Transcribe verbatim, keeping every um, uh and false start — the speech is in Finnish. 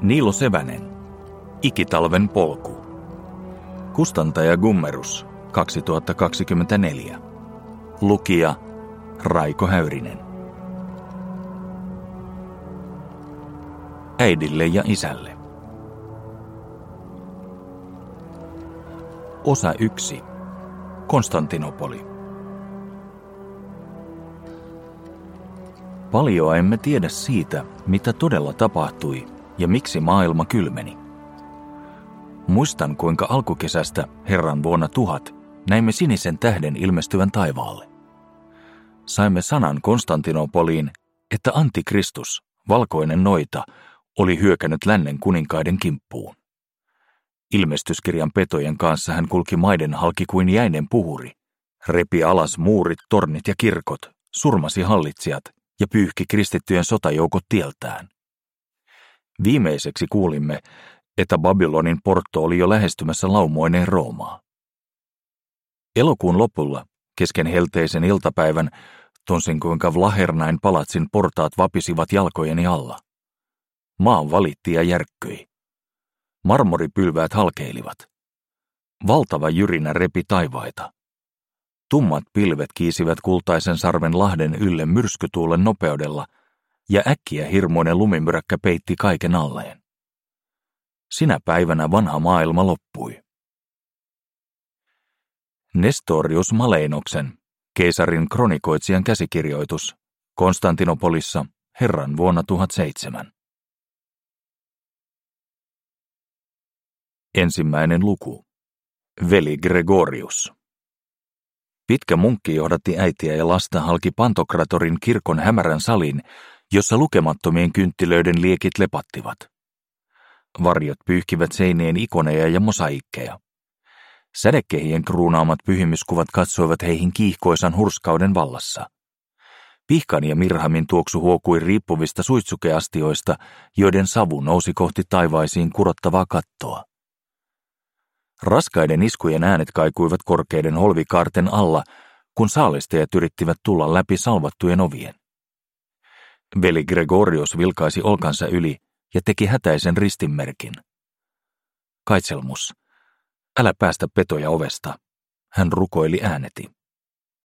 Niilo Sevänen, Ikitalven polku. Kustantaja Gummerus, kaksituhattakaksikymmentäneljä. Lukija Raiko Häyrinen. Äidille ja isälle. Osa yksi. Konstantinopoli. Paljoa emme tiedä siitä, mitä todella tapahtui ja miksi maailma kylmeni. Muistan, kuinka alkukesästä Herran vuonna tuhat näimme sinisen tähden ilmestyvän taivaalle. Saimme sanan Konstantinopoliin, että Antikristus, valkoinen noita, oli hyökännyt lännen kuninkaiden kimppuun. Ilmestyskirjan petojen kanssa hän kulki maiden halki kuin jäinen puhuri, repi alas muurit, tornit ja kirkot, surmasi hallitsijat ja pyyhki kristittyjen sotajoukot tieltään. Viimeiseksi kuulimme, että Babylonin portto oli jo lähestymässä laumoineen Roomaa. Elokuun lopulla, kesken helteisen iltapäivän, tunsin kuinka Vlahernain palatsin portaat vapisivat jalkojeni alla. Maa valitti ja järkkyi. Marmoripylväät halkeilivat. Valtava jyrinä repi taivaita. Tummat pilvet kiisivät kultaisen sarven lahden ylle myrskytuulen nopeudella, ja äkkiä hirmuinen lumimyräkkä peitti kaiken alleen. Sinä päivänä vanha maailma loppui. Nestorius Maleinoksen, keisarin kronikoitsijan käsikirjoitus, Konstantinopolissa, Herran vuonna tuhatseitsemän. Ensimmäinen luku. Veli Gregorius. Pitkä munkki johdatti äitiä ja lasta halki Pantokratorin kirkon hämärän salin, jossa lukemattomien kynttilöiden liekit lepattivat. Varjot pyyhkivät seinien ikoneja ja mosaikkeja. Sädekehien kruunaamat pyhimyskuvat katsoivat heihin kiihkoisan hurskauden vallassa. Pihkan ja mirhamin tuoksu huokui riippuvista suitsukeastioista, joiden savu nousi kohti taivaisiin kurottavaa kattoa. Raskaiden iskujen äänet kaikuivat korkeiden holvikaarten alla, kun saalistajat yrittivät tulla läpi salvattujen ovien. Veli Gregorius vilkaisi olkansa yli ja teki hätäisen ristinmerkin. Kaitselmus, älä päästä petoja ovesta, hän rukoili ääneti.